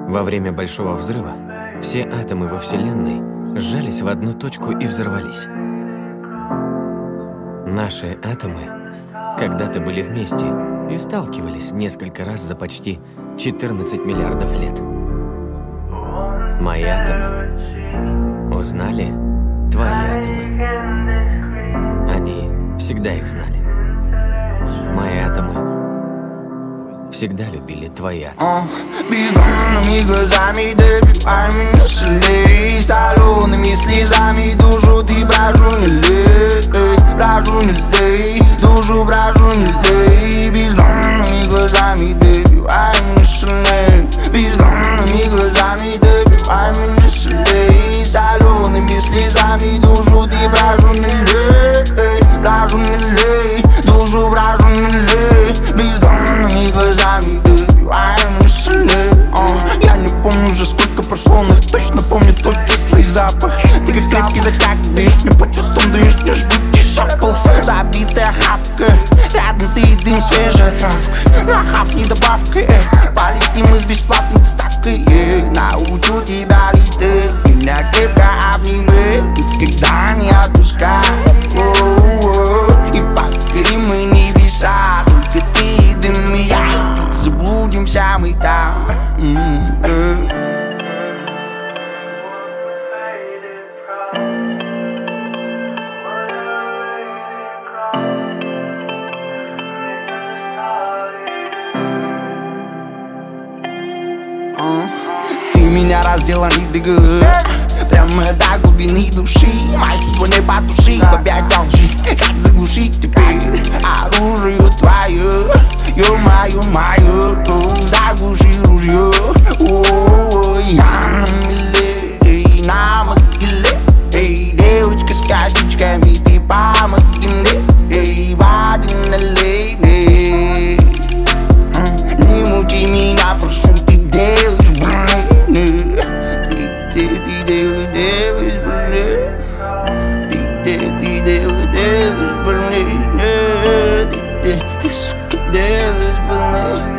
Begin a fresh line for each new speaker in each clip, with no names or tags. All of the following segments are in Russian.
Во время Большого взрыва все атомы во Вселенной сжались в одну точку и взорвались. Наши атомы когда-то были вместе и сталкивались несколько раз за почти 14 миллиардов лет. Мои атомы узнали твои атомы. Они всегда их знали. Мои атомы всегда любили твои атомы.
Бездонными глазами добивай меня сильней, солеными слезами душу ты брожу не лей, брожу не лей, душу брожу не лей. Бездонными глазами добивай меня сильней, бездонными глазами добивай меня сильней, солеными слезами душу ты брожу не лей, брожу не лей, душу брожу не лей. Бездонными глазами добивай меня сильней. Я не помню уже сколько прошло, но точно помню тот кислый запах. Ты как крепкий затяг, даешь мне по чувствам, даешь мне жгучий шапл. Забитая хапка, рядом ты и дым, свежая травка. На хапни добавкой, полетим мы с бесплатной доставкой. Научу тебя лететь, меня крепко обнимай, никогда не отпускай. И покорим мы небеса, только ты и дым и я. Заблудимся мы там. Ты меня раздела недыга, прямо до глубины души. Мои чувства не потуши, опять должи. Как заглушить теперь оружие твое? Ё-моё, мое, заглуши ружье. Я на миле, на могиле. Эй, девочка с косичками, ты помоги мне. Эй, воды налей, не мучи меня, прошу, ты делаешь больно. Ты делаешь больно. Ты делаешь больно. Ты, сука, делаешь больно.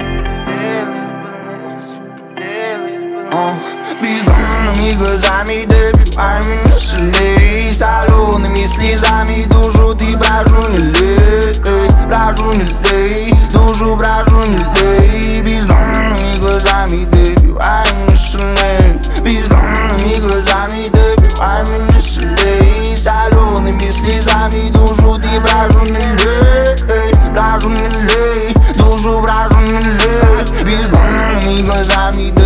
Бездонными глазами добивай меня сильней, солеными слезами душу ты брожу не лей, брожу не лей, душу брожу не лей. Бездонными глазами добивай меня сильней, бездонными глазами добивай меня сильней, солеными слезами душу ты брожу не лей, брожу не лей, душу брожу не лей. Бездонными глазами